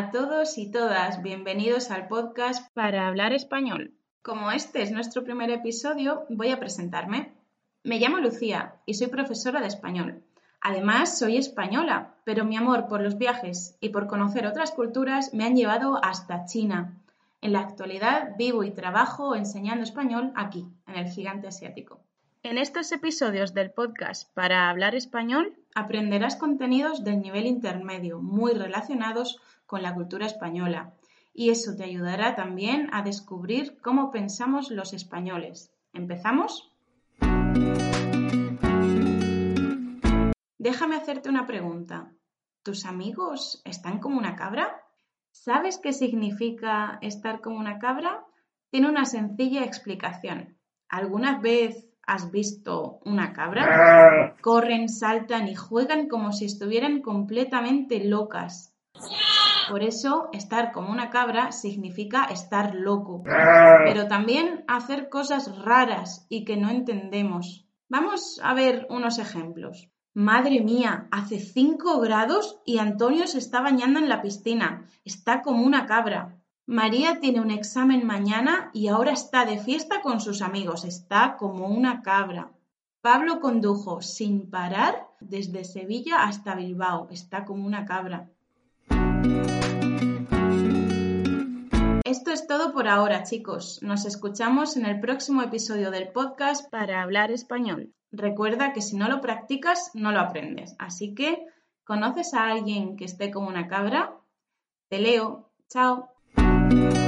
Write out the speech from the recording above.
a todos y todas, bienvenidos al podcast para hablar español. Como este es nuestro primer episodio, voy a presentarme. Me llamo Lucía y soy profesora de español. Además, soy española, pero mi amor por los viajes y por conocer otras culturas me han llevado hasta China. En la actualidad vivo y trabajo enseñando español aquí, en el gigante asiático. En estos episodios del podcast para hablar español aprenderás contenidos del nivel intermedio muy relacionados con la cultura española y eso te ayudará también a descubrir cómo pensamos los españoles. ¿Empezamos? Déjame hacerte una pregunta. ¿Tus amigos están como una cabra? ¿Sabes qué significa estar como una cabra? Tiene una sencilla explicación. ¿Alguna vez has visto una cabra? Corren, saltan y juegan como si estuvieran completamente locas. Por eso, estar como una cabra significa estar loco, pero también hacer cosas raras y que no entendemos. Vamos a ver unos ejemplos. Madre mía, hace 5 grados y Antonio se está bañando en la piscina. Está como una cabra. María tiene un examen mañana y ahora está de fiesta con sus amigos. Está como una cabra. Pablo condujo sin parar desde Sevilla hasta Bilbao. Está como una cabra. Esto es todo por ahora, chicos. Nos escuchamos en el próximo episodio del podcast para hablar español. Recuerda que si no lo practicas, no lo aprendes. Así que, ¿conoces a alguien que esté como una cabra? Te leo. Chao.